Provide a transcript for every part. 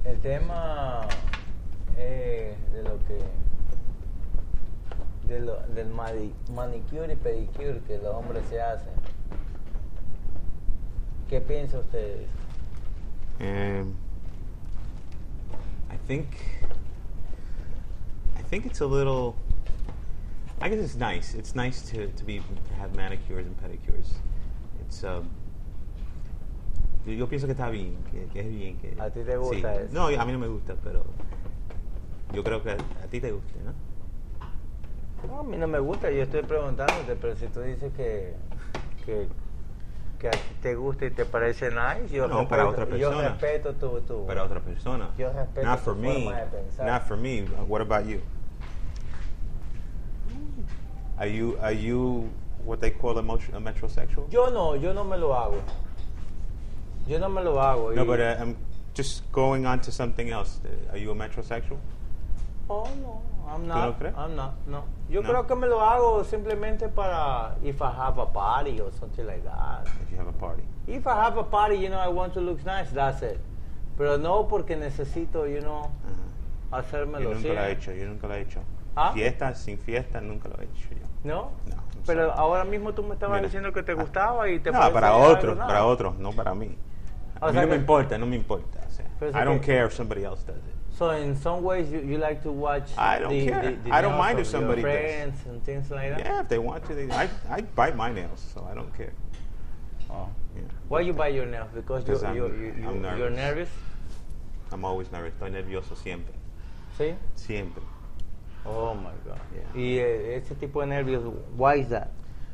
El tema de lo que del manicure y pedicure que los hombres se hacen. ¿Qué piensa usted? I think it's a little. I guess it's nice. It's nice to have manicures and pedicures. It's yo pienso que está bien, que es bien. Que, ¿A ti te gusta eso? No, a mí no me gusta, pero yo creo que a ti te guste, ¿no? No, a mí no me gusta, yo estoy preguntándote, pero si tú dices que a ti te gusta y te parece nice, yo No, respeto, para otra persona. Yo respeto tu Para otra persona. Yo respeto Not tu for me. forma de pensar. Not for me. What about you? Are you what they call a metrosexual? Yo no me lo hago. Yo no me lo hago. No, but I'm just going on to something else. Are you a metrosexual? Oh, no, I'm ¿Tú not. no crees? I'm not, no. Yo No? creo que me lo hago simplemente para if I have a party or something like that. If you have a party. If I have a party, I want to look nice, that's it. Pero no porque necesito, hacérmelo Yo nunca lo he siempre. hecho, yo nunca lo he hecho. ¿Ah? Fiesta, sin fiesta, nunca lo he hecho yo. ¿No? No, I'm Pero sorry. ahora mismo tú me estabas Mira. diciendo que te gustaba y te No, parecía para algo otros, nice. para otros, no para mí. O A mí sea no me que- importa, no me importa. O sea, Pero es I don't que- care if somebody else does it. So in some ways you like to watch I don't care. I don't nails mind of if somebody your does. friends and things like that? Yeah, if they want to, I bite my nails, so I don't care. Oh. Yeah. Why you bite your nails? Because Because you're I'm nervous. you're nervous? I'm always nervous. Estoy nervioso siempre. ¿Sí? Siempre. Oh my God. Yeah. Y ese tipo de nervios, why is that?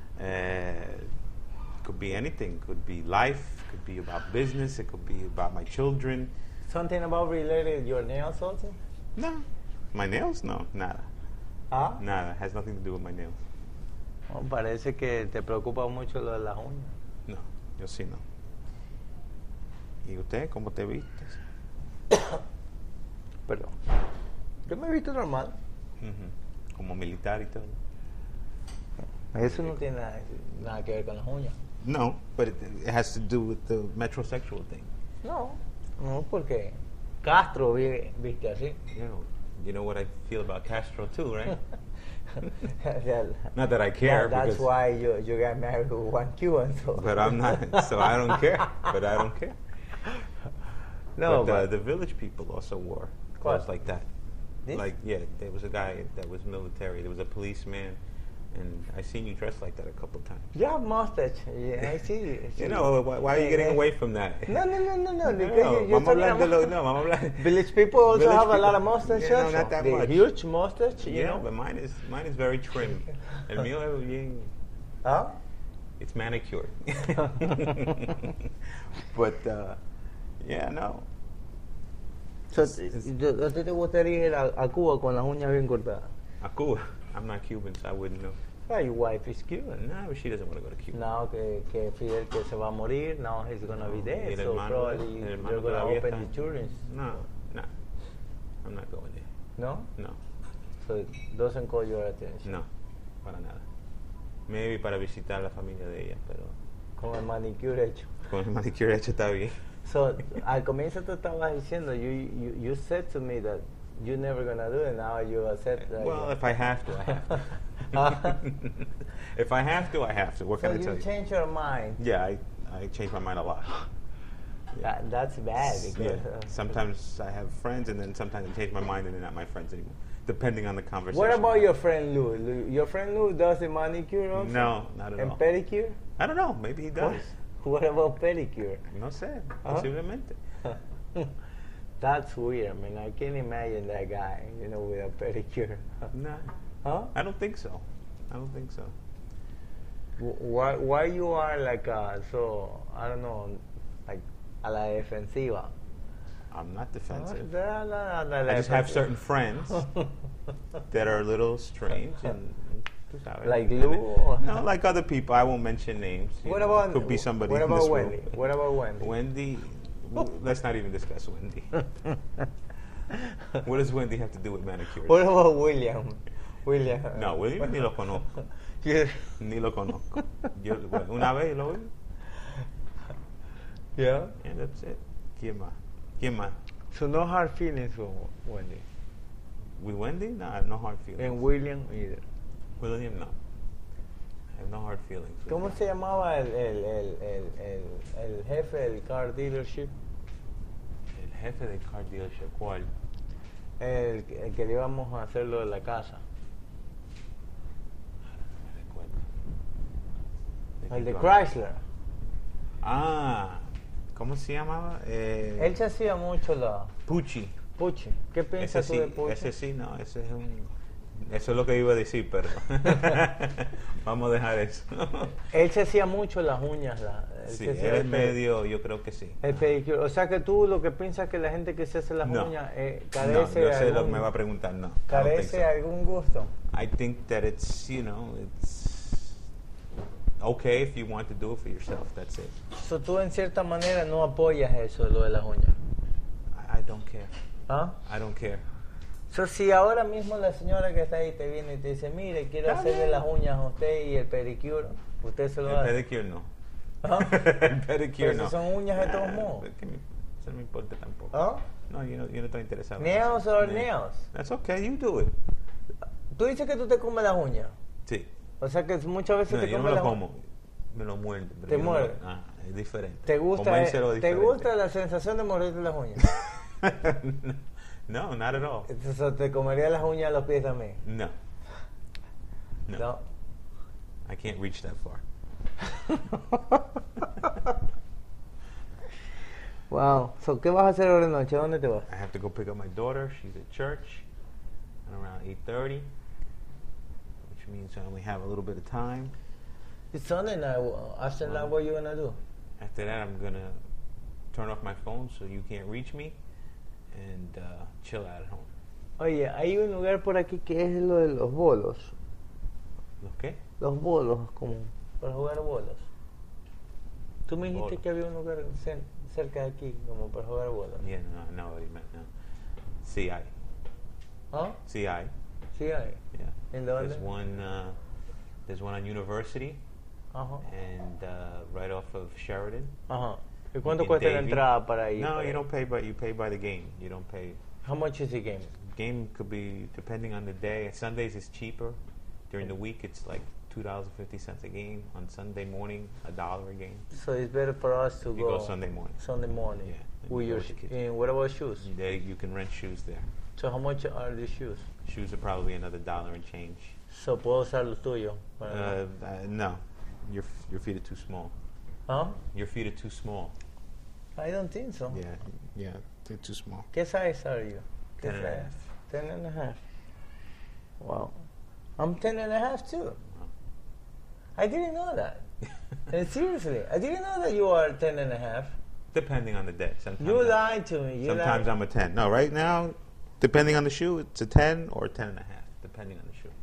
Could be anything. Could be life. Could be about business. It could be about my children. Something about related your nails also? No. My nails? No, nada. ¿Ah? Nada. Has nothing to do with my nails. Oh, parece que te preocupa mucho lo de las uñas. No, yo sí no. ¿Y usted cómo te vistes? Perdón. Yo me he visto normal. Ujú. Como militar y todo. Eso no tiene nada que ver con las uñas. No, but it has to do with the metrosexual thing. No, porque Castro viste así. You know what I feel about Castro too, right? That- Not that I care, that's because, why you got married with one Cuban. So. but I'm not, so I don't care. But I don't care. No, but the village people also wore clothes What? like that. This? Like, yeah, there was a guy that was military. There was a policeman, and I seen you dressed like that a couple times. you have mustache. Yeah, I see. You know, why are you getting away from that? No. No, Because you're vamos a talking hablar de about- lo, no, vamos a hablar. Village people also Village have a lot people- of mustaches. Yeah, no, not that the much. huge mustache, you Yeah, know. but mine is very trim. El mío es bien. Huh? It's manicured. But yeah, no. So, ¿a ti te gustaría ir a Cuba con las uñas bien cortadas? A Cuba. I'm not Cuban, so I wouldn't know. Yeah, your wife is Cuban. No, but she doesn't want to go to Cuba. Now que Fidel que se va a morir, now he's gonna be Y dead, el so hermano- probably el hermano you're gonna todavía open está- the children's. No. I'm not going there. No? No, So it doesn't call your attention. no, para nada. Maybe para visitar la familia de ella, pero Con el manicure hecho. con el manicure hecho está bien. So, al comienzo tú estabas diciendo, you said to me that you're never gonna do it, now you accept that. Well, if I have to, I have to. If I have to, I have to. What So can I you tell you? change your mind. Yeah, I change my mind a lot. That's bad because Yeah. Sometimes I have friends, and then sometimes I change my mind, and they're not my friends anymore, depending on the conversation. What about your friend Lou? Your friend Lou does the manicure also? No, not at And all. pedicure? I don't know. Maybe he does. What about pedicure? No sé. Uh-huh. Posiblemente. That's weird. I mean, I can't imagine that guy, with a pedicure. No, Huh? I don't think so. I don't think so. Why you are like so, I don't know, like a la defensiva? I'm not defensive. I I just have certain friends that are a little strange and. tú sabes. Like Lou? Or? No, like other people. I won't mention names. you What know. about Could be somebody. What in about this Wendy? room. What about Wendy? Wendy. Let's not even discuss Wendy. What does Wendy have to do with manicures? What about William? William. No, William ni lo conozco. Yeah. Ni lo conozco. Bueno, una vez lo vi. Yeah. And that's it. ¿Quién más? ¿Quién más? So no hard feelings with Wendy. With Wendy, no, no hard feelings. And William either. William, no. I have no hard feelings. with ¿Cómo him. se llamaba el jefe del car dealership? El jefe del car dealership, ¿cuál? El que le íbamos a hacer lo de la casa. No me recuerdo. El de Chrysler. Ah, ¿cómo se llamaba? Él se hacía mucho la Pucci. Pucci. ¿Qué piensas tú de Pucci? Ese sí, no, ese es un... Eso es lo que iba a decir, pero vamos a dejar eso. Él se hacía mucho las uñas. Sí, se hacía él es el medio, yo creo que sí. el pedicure. O sea que tú lo que piensas que la gente que se hace las No. uñas No, carece yo sé lo que algún- me va a preguntar, no. I don't think carece so. algún gusto. I think that it's, you know, it's okay if you want to do it for yourself, that's it. So, tú en cierta manera no apoyas eso, lo de las uñas. I don't care. ¿Ah? I don't care. So, si ahora mismo la señora que está ahí te viene y te dice, mire, quiero Está hacerle bien. las uñas a usted y el pedicure, usted se lo El hace. pedicure no. ¿Ah? El pedicure Pero no. si son uñas de todos modos. Que eso no me importa tampoco. ¿Ah? No, yo no estoy interesado. en Nails eso. or Yeah. nails? That's okay, you do it. Tú dices que tú te comes las uñas. Sí. O sea que muchas veces No, te yo no comes me lo las como. Me lo muerdo. pero ¿Te yo no me lo- muerde? es diferente. ¿Te gusta, Comérselo te diferente. gusta la sensación de morderte las uñas? No, not at all. Entonces, ¿te comerías las uñas a los pies también? No. No. No. I can't reach that far. Wow. So, ¿qué vas a hacer ahora de noche? ¿Dónde te vas? I have to go pick up my daughter. She's at church around 8:30, which means I only have a little bit of time. It's Sunday night. After that, what are you gonna do? After that, I'm gonna turn off my phone so you can't reach me and chill out at home. Oye, hay un lugar por aquí que es lo de los bolos. ¿Los qué? Los bolos, como para jugar bolos. Tú me dijiste Bolos. que había un lugar cerca de aquí, como para jugar bolos. Yeah, no, what he meant. No. CI. ¿Ah? CI. Sí hay. Yeah. ¿En dónde? There's one on University Ajá. and right off of Sheridan. Ajá. ¿Y cuánto in cuesta la Davie. entrada para ir? No, para you ir? don't pay by you pay by the game. You don't pay. How much is the game? Game could be depending on the day. Sundays is cheaper. During the week, it's like $2.50 a game. On Sunday morning, $1 a game. So it's better for us to You go Sunday morning. Sunday morning. Yeah. With You go your with the kids. and what about shoes? There you can rent shoes there. So how much are the shoes? Shoes are probably another $1 and change. So puedo usar los tuyos. No, your feet are too small. ¿Ah? Your feet are too small. I don't think so. Yeah, they're too small. ¿Qué size are you? 10 and a half. 10 and a half. Wow. I'm 10 and a half too. I didn't know that. And seriously, I didn't know that you are 10 and a half. Depending on the day. Sometimes You lied to me. Sometimes I'm a 10. No, right now, depending on the shoe, it's a 10 or a 10 and a half, depending on the shoe.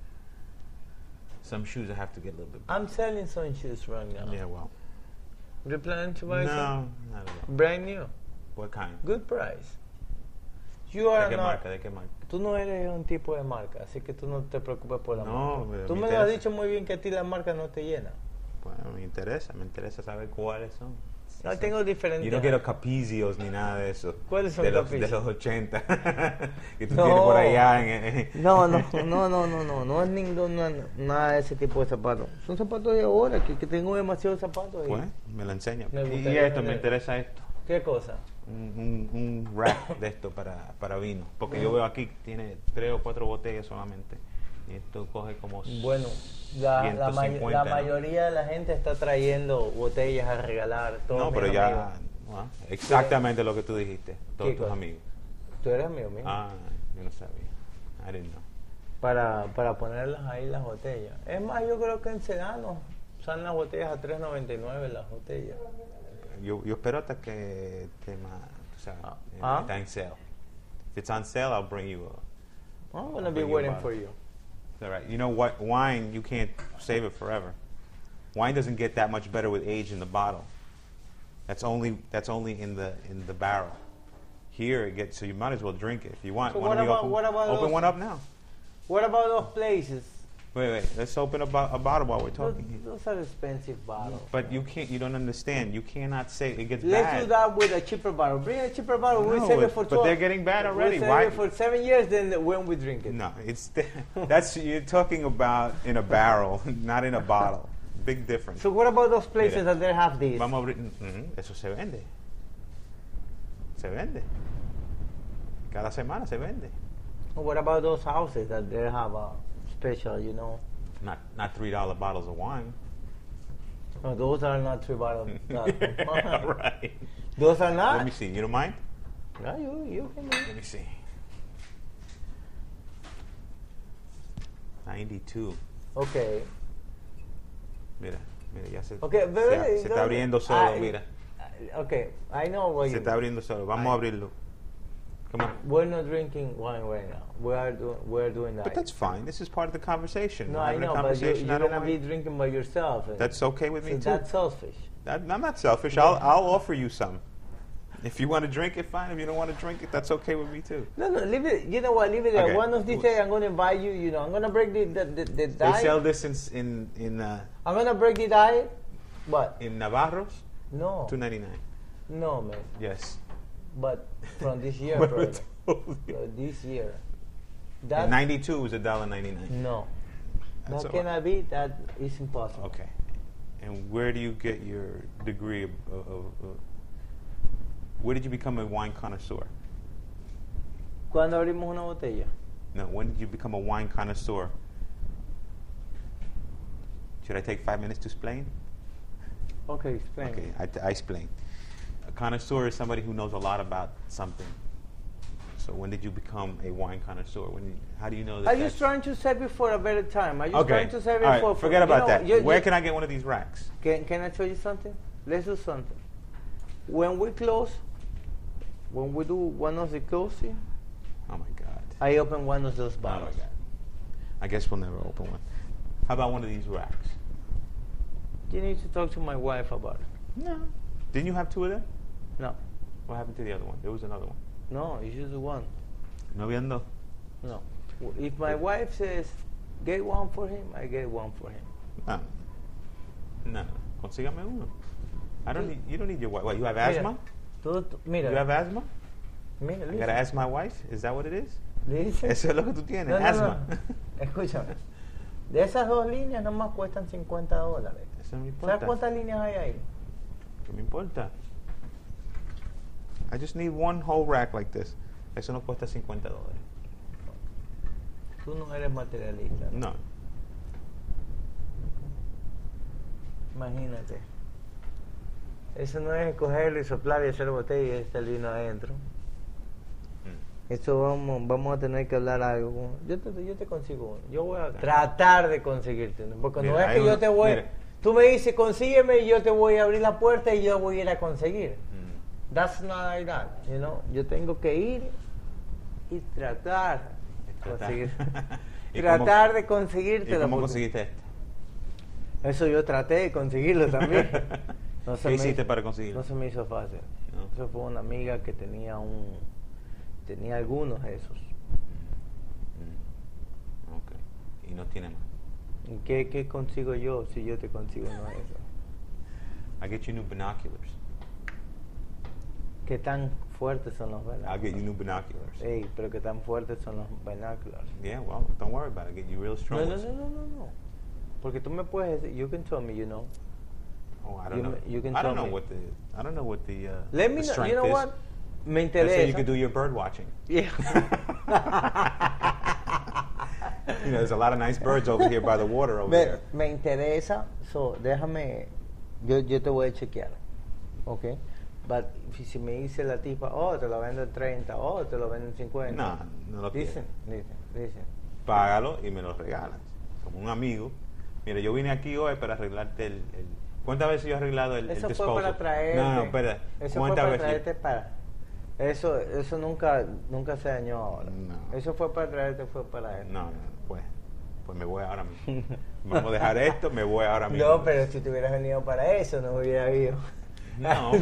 Some shoes I have to get a little bit bigger. I'm selling some shoes right now. Yeah, well. You planning to buy some? No, not at all. Brand new. What kind? Good price. You ¿De are qué not. marca? ¿De qué marca? Tú no eres un tipo de marca, así que tú no te preocupes por la No, marca. me Tú me lo interesa. has dicho muy bien que a ti la marca no te llena. Bueno, me interesa saber cuáles son. No tengo diferentes. Yo no quiero capizios ni nada de eso. ¿Cuáles son de los, Capizios? de los 80. que tú No. tienes por allá en No es nada de ese tipo de zapatos. Son zapatos de ahora, que tengo demasiados zapatos. Pues, me lo enseña. Me Y gustaría esto, me tener- interesa esto. ¿Qué cosa? Un rack de esto para vino. Porque yo veo aquí, tiene 3 o 4 botellas solamente. Y esto coge como... Bueno, la 150, ¿no? mayoría de la gente está trayendo botellas a regalar. Todos No, pero mis ya... amigos. ah, exactamente lo que tú dijiste. Todos ¿Qué tus cosa? amigos. Tú eres amigo mío. Ah, yo no sabía. I didn't know. Para ponerlas ahí las botellas. Es más, yo creo que en Sedano salen las botellas a $3.99 las botellas. Yo espero hasta que esté más... Tú sabes, Ah. está en sale. If it's on sale, I'll bring you I'm gonna I'll be bring you a waiting bottle. for you. It's all right. You know what? Wine, you can't save it forever. Wine doesn't get that much better with age in the bottle. That's only in the barrel. Here it gets, so you might as well drink it if you want. So Why what don't we about open those- one up now? What about those places Wait. Let's open a bottle while we're talking. Those are expensive bottles. But you can't. You don't understand. You cannot say it gets Let's bad. do that with a cheaper bottle. Bring a cheaper bottle. We'll save it for 12. But they're getting bad already. We'll Why? save it for 7 years. Then when we drink it. No, that's you're talking about in a barrel, not in a bottle. Big difference. So what about those places that they have these? Vamos a abrir. Eso se vende. Se vende. Cada semana se vende. What about those houses that they have a special? Not $3 bottles of wine. No, those are not 3 bottles. Right. Those are not. Let me see. You don't mind? No, you can do it. Let me see. 92. Okay. Mira, ya se, Okay, pero se está abriendo solo, mira. Okay, I know what Se you está abriendo solo. Vamos a abrirlo. Come on. We're not drinking wine right now. We're doing that. But that's fine. This is part of the conversation. No, We're I having a know, but conversation. you're I don't gonna be mind. drinking by yourself. That's okay with me so too. that's selfish. I'm not selfish. I'll offer you some. If you want to drink it, fine. If you don't want to drink it, that's okay with me too. No, leave it. You know what? Leave it there. Okay. One of these days, I'm gonna invite you. I'm gonna break the They diet. sell this in I'm gonna break the diet. What? Navarro's, No. $2.99. No, man. Yes. But from this year, What brother. I told you. This year. In 92 was $1.99. No. That's That all right. cannot be. That is impossible. Okay. And where do you get your degree of where did you become a wine connoisseur? ¿Cuándo abrimos una botella? No, when did you become a wine connoisseur? Should I take 5 minutes to explain? Okay, explain. Okay, I explain. A connoisseur is somebody who knows a lot about something. So when did you become a wine connoisseur? How do you know that? Are you trying to save it for a better time? Are you Okay. trying to save it All right, for? forget about that. You- Where you- can I get one of these racks? Can I show you something? Let's do something. When we close, when we do one of the closing, Oh my God. I open one of those Oh my bottles. God. I guess we'll never open one. How about one of these racks? You need to talk to my wife about it. No. Didn't you have two of them? No, What happened to the other one? There was another one. no, you should do one. No habían dos. No. If my wife says, get one for him, I get one for him. No. Consígame uno. I don't Sí. need. You don't need your wife. What? You have Mira, asthma? Mira, You have asthma? mira, You listen. gotta ask my wife. Is that what it is? Listen. Eso es lo que tú tienes. No, no, asma. no. Escúchame. De esas 2 líneas nomás cuestan $50. Eso no me ¿Sabes importa. cuántas líneas hay ahí? ¿Qué me importa? I just need one whole rack like this. Eso no cuesta $50. Tú no eres materialista. No. Imagínate. Eso no es cogerlo y soplar y hacer botella y está el vino adentro. Eso vamos a tener que hablar algo. Yo te consigo uno. Yo voy a tratar de conseguirte uno. Porque no Mira, es hay que yo uno- te voy... mira. Tú me dices, consígueme y yo te voy a abrir la puerta y yo voy a ir a conseguir. That's not like that, you know. Yo tengo que ir y tratar de conseguir. ¿Y tratar cómo- de conseguirte. ¿Y cómo conseguiste este? Eso yo traté de conseguirlo también. No se ¿Qué me hiciste hizo- para conseguirlo? No se me hizo fácil. No. Eso fue una amiga que tenía algunos de esos. Ok. Y no tiene más. ¿Y qué consigo yo si yo te consigo uno de esos? I'll get you new binoculars. ¿Qué tan fuertes son los I'll binoculars? get you new binoculars. Ey, pero qué tan fuertes son los binoculars. Yeah, well, don't worry about it. I'll get you real strong No. ones. Porque tú me puedes decir, you can tell me, you know. Oh, I don't You know. m- you can I don't tell know me. what the. I don't know what the. Let me the know, strength you know is. what? Me That's so interesa. you can do your bird watching. Yeah. You know, there's a lot of nice birds over here by the water over there. Me interesa, so déjame, yo te voy a chequear, ¿ok? But si me dice la tipa, oh, te lo vendo en 30, oh, te lo vendo en 50. No, no lo Listen. Págalo y me lo regalas. Como un amigo. Mira, yo vine aquí hoy para arreglarte el ¿cuántas veces yo he arreglado el Eso fue disposal? para traerte. No, espera. Eso fue ¿Cuántas para veces? traerte para. Eso nunca se dañó ahora. No. Eso fue para traerte, fue para eso. No, pues me voy ahora mismo. Vamos a dejar esto, me voy ahora mismo. No, pero si te hubieras venido para eso, no hubiera habido. No,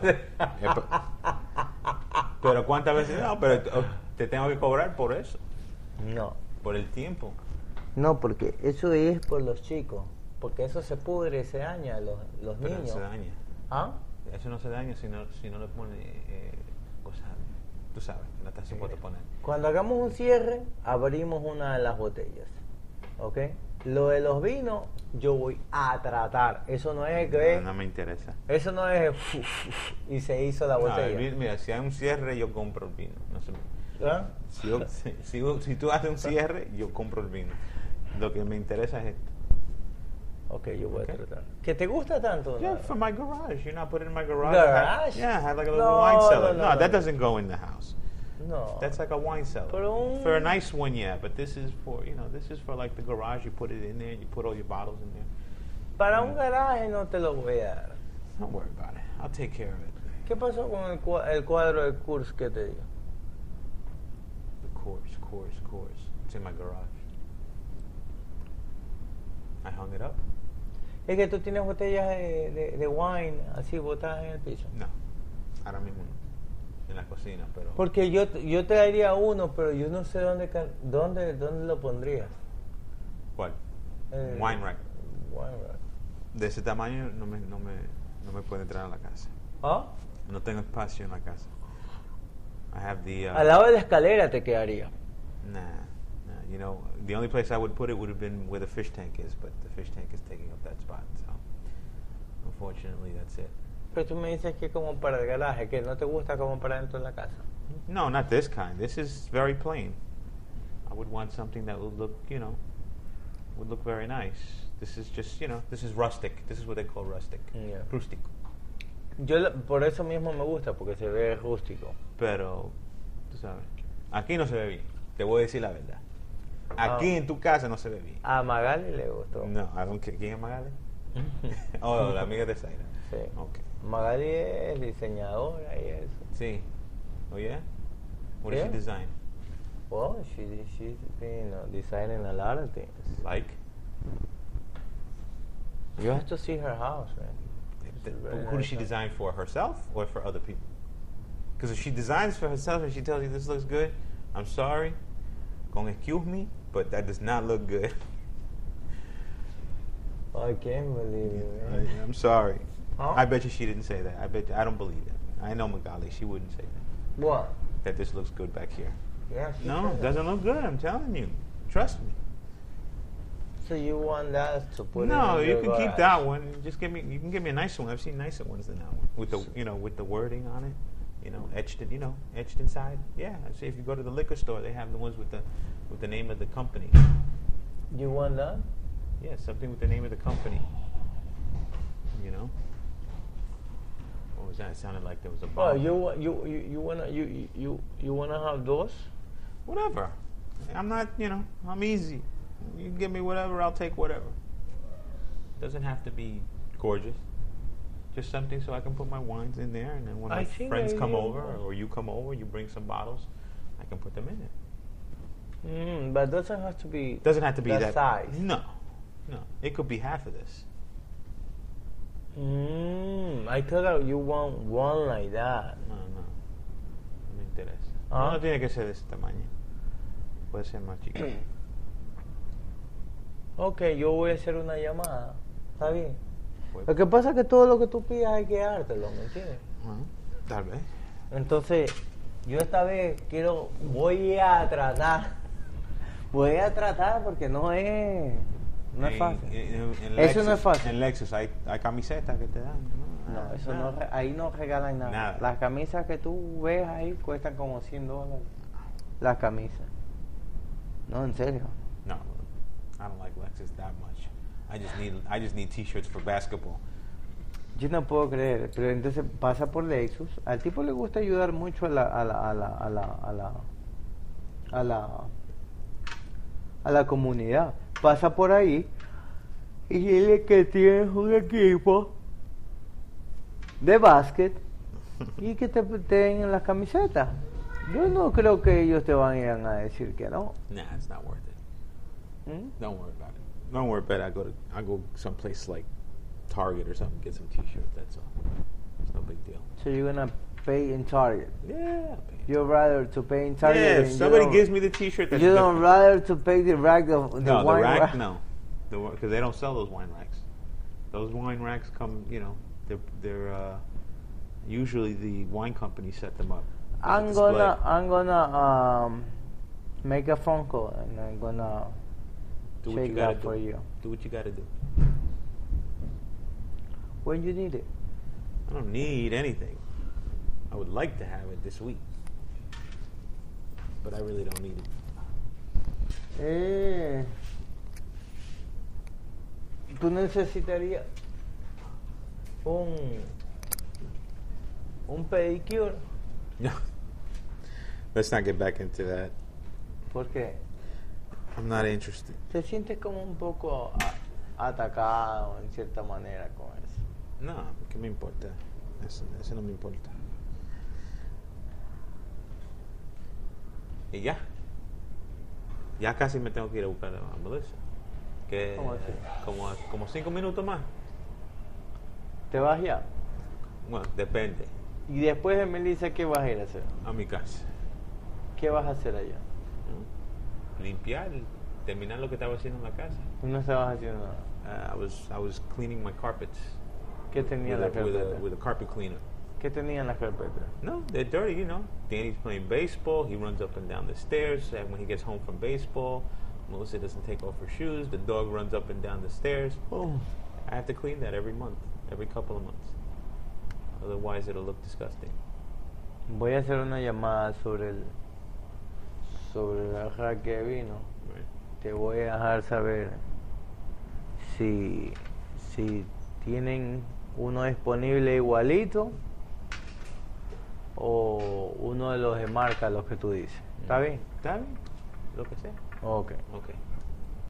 pero ¿cuántas veces? No, pero te tengo que cobrar por eso, No. por el tiempo. No, porque eso es por los chicos. Porque eso se pudre y se daña a los Pero no niños. se daña. ¿Ah? Eso no se daña si no le pone cosas, tú sabes, que no estás supuesto a poner. Cuando hagamos un cierre, abrimos una de las botellas. ¿Ok? Lo de los vinos, yo voy a tratar. Eso no es que... No me interesa. Eso no es... y se hizo la No, botella. mira, si hay un cierre, yo compro el vino. No sé. ¿Ah? Si tú haces un cierre, yo compro el vino. Lo que me interesa es esto. Ok, yo voy Okay. a tratar. ¿Que te gusta tanto? Yeah, No? for my garage. You know, I put it in my garage. Garage? Have like a little No, wine cellar. no, no, That no. doesn't go in the house. No. That's like a wine cellar. Pero For a nice one, yeah. But this is for, like the garage. You put it in there. You put all your bottles in there. Para un garaje no te lo voy a dar. Don't worry about it. I'll take care of it. ¿Qué pasó con el cuadro de Kurz que te dio? The course. It's in my garage. I hung it up. Es que tú tienes botellas de wine así botadas en el piso. No, ahora mismo no. En la cocina, pero... Porque yo te daría uno, pero yo no sé dónde lo pondrías. ¿Cuál? El Wine rack. Wine rack. De ese tamaño no me puede entrar a la casa. ¿Ah? No tengo espacio en la casa. I have the... Al lado de la escalera te quedaría. Nah. You know, the only place I would put it would have been where the fish tank is, but the fish tank is taking up that spot, so... Unfortunately, that's it. Pero tú me dices que como para el garaje, que no te gusta como para dentro de la casa. No, not this kind. This is very plain. I would want something that would look, would look very nice. This is just, this is rustic. This is what they call rustic. Yeah. Rústico. Por eso mismo me gusta, porque se ve rústico. Pero, tú sabes, aquí no se ve bien. Te voy a decir la verdad. Aquí en tu casa no se ve bien. A Magali le gustó. No, ¿quién es Magali? Oh, la amiga de Zaira. Sí. Okay. Magali es diseñadora y eso. Sí. Oh, yeah? What does Yeah. she design? Well, she's been designing a lot of things. Like? You have to see her house, man. Who does she design for? Herself or for other people? Because if she designs for herself and she tells you this looks good, I'm sorry, gonna excuse me, but that does not look good. I can't believe it, man. I'm sorry. Huh? I bet you she didn't say that. I don't believe it. I know Magali. She wouldn't say that. What? That this looks good back here. Yeah, she No, said it that. doesn't look good. I'm telling you. Trust me. So you want that to put No, in you your can keep garage. that one. Just give me. You can give me a nicer one. I've seen nicer ones than that one with the with the wording on it. Etched inside. Yeah. I see if you go to the liquor store, they have the ones with the name of the company. You want that? Yeah, something with the name of the company. What was that? It sounded like there was a Oh, bomb. you wanna have those? Whatever. I'm not. I'm easy. You can give me whatever. I'll take whatever. Doesn't have to be gorgeous. Just something so I can put my wines in there, and then when I my think friends I come will. over, or you come over, you bring some bottles, I can put them in it. But doesn't have to be. Doesn't have to be that size. No. It could be half of this. I thought you want one like that. No. No me interesa. Ah. No tiene que ser de ese tamaño. Puede ser más chico. Ok, yo voy a hacer una llamada. ¿Está bien? Pues, Lo que pasa es que todo lo que tú pidas hay que dártelo, ¿me entiendes? bueno, tal vez. Entonces, yo esta vez voy a tratar. Voy a tratar porque no es fácil. En Eso Lexus, no es fácil. En Lexus hay camisetas que te dan. No, eso no, ahí no regalan nada. Nada. Las camisas que tú ves ahí cuestan como $100. Las camisas. No, en serio. No, I don't like Lexus that much. I just need t-shirts for basketball. Yo no puedo creer, pero entonces pasa por Lexus. Al tipo le gusta ayudar mucho a la comunidad. Pasa por ahí y dile que tienes un equipo de básquet y que te den las camisetas. Yo no creo que ellos te van a ir a decir que no. Nah, it's not worth it. ¿Mm? Don't worry about it. Don't worry about it. I go someplace like Target or something, get some t-shirts. That's all. It's no big deal. So you're gonna pay in Target. Yeah. You'd rather to pay in Target. Yeah, than if you somebody don't- gives me the T-shirt, that's You don't different. rather to pay the rack of the No, the wine rack, rack? no, because they don't sell those wine racks. Those wine racks come, they're usually the wine company set them up. as a I'm display. gonna make a phone call and I'm gonna Do what check you gotta that do. for you Do what you gotta do. when you need it. I don't need anything. I would like to have it this week, but I really don't need it. Tú necesitarías un pedicure. No. Let's not get back into that. ¿Por qué? I'm not interested. Te sientes como un poco atacado en cierta manera con eso. No, ¿qué me importa? Eso no me importa. Y ya. Ya casi me tengo que ir a buscar a Melissa. Que ¿Cómo así? como 5 minutos más. ¿Te vas ya? Bueno, depende. Y después de Melissa, ¿qué vas a ir a hacer? A mi casa. ¿Qué vas a hacer allá? ¿No? Limpiar, terminar lo que estaba haciendo en la casa. Tú no estabas haciendo nada. I was cleaning my carpets ¿Qué tenía en la carpeta? with a carpet cleaner. ¿Qué tenía en la carpeta? No, they're dirty, Danny's playing baseball. He runs up and down the stairs. And when he gets home from baseball, Melissa doesn't take off her shoes. The dog runs up and down the stairs. Oh. I have to clean that every month, every couple of months. Otherwise, it'll look disgusting. Voy a hacer una llamada sobre el rack que vino. Right? Te voy a dejar saber si tienen uno disponible igualito o uno de los de marca, los que tú dices. ¿Está bien? Está bien. Lo que sea. Ok. Okay.